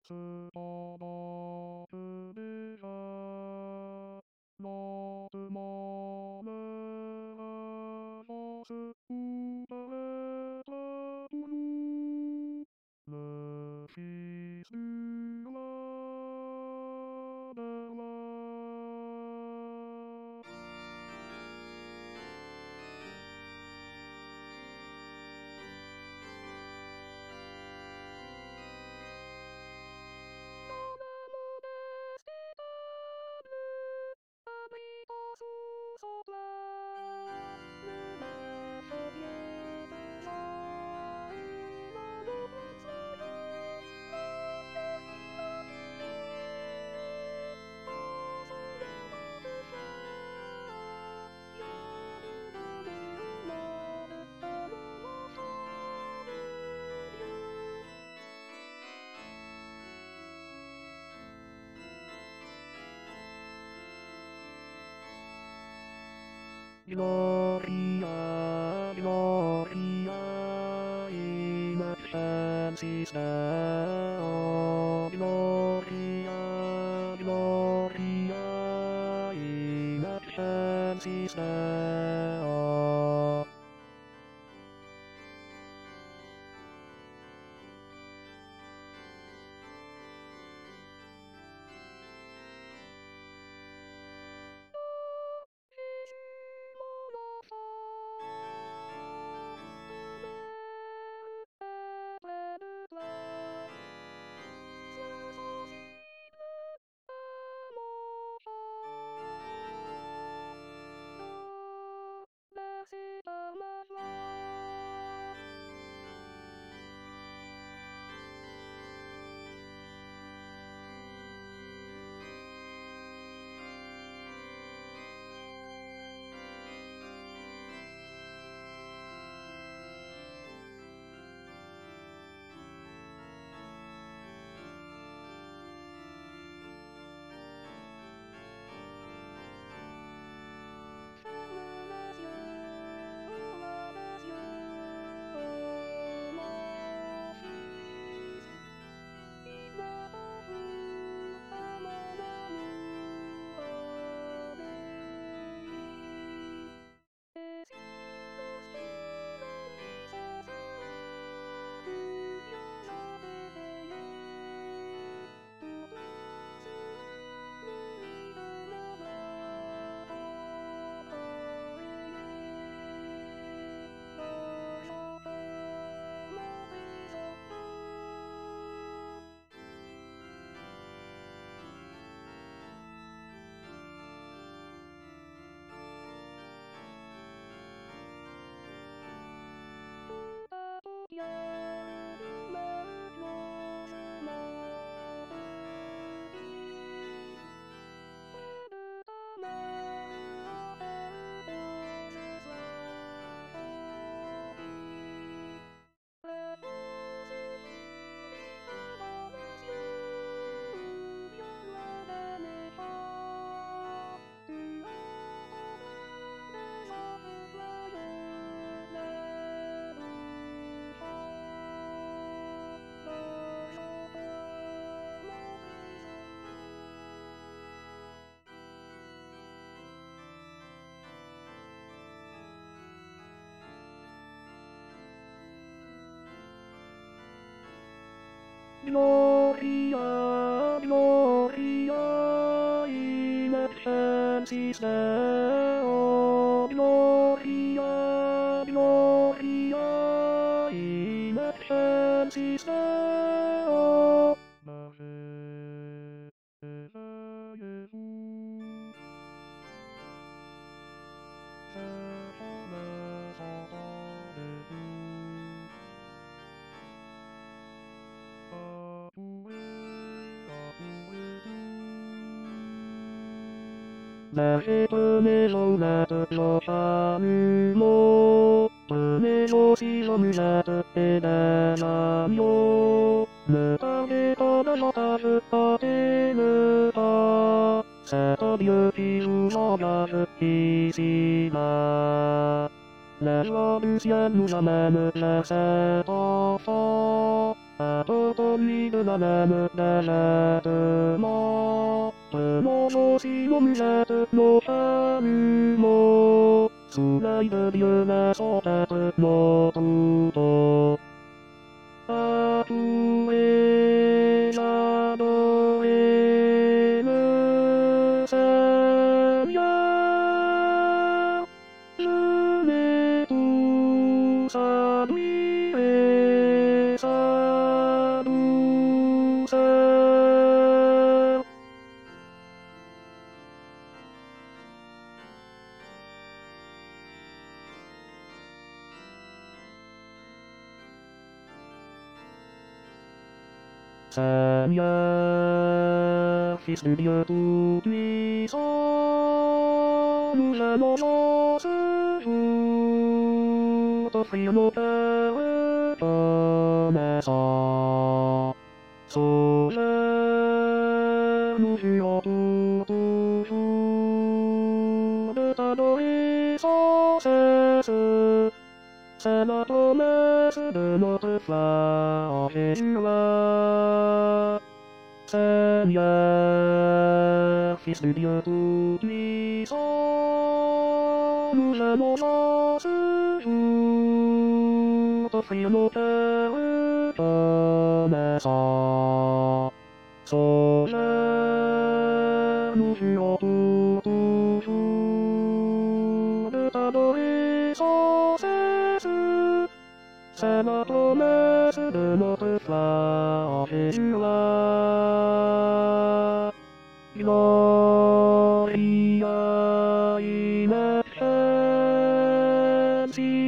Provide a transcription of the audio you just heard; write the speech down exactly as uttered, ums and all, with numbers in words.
スタバプリザノーマネハザスウダレタブルレシスラデラGloria, Gloria in excelsis Deo. Gloria, Gloria in excelsis Deo. Gloria, Gloria in excelsis Deo. Gloria, Gloria in excelsis Deo. Blessed is Jesus. Faithfulness of God is true. Nasze maison de chalumeau, maison si sommeuse et des agneaux. Ne tardez pas davantage, partez le pas. C'est un Dieu qui vous engage ici-là. La joie du ciel nous amène vers cet enfant. あととにぐならぬだらとも、この星の村の春も、つないでるような育つのと、あとえなどえぬさや、ずねとさみえさるさ。Saya Fistudio tutti sono lo to fino per promessa. Sole lucio tutto su dettadori sosese. C'est la promesse de notre foi en Jésus-là. Seigneur, Fils de Dieu tout-puissant, nous aimons en ce jour t'offrir nos cœurs reconnaissants. Solaire, nous jurons pour toujours de t'adorer sans cesse. C'est la promesse de notre foi en Jésus-là. Gloria in excelsis.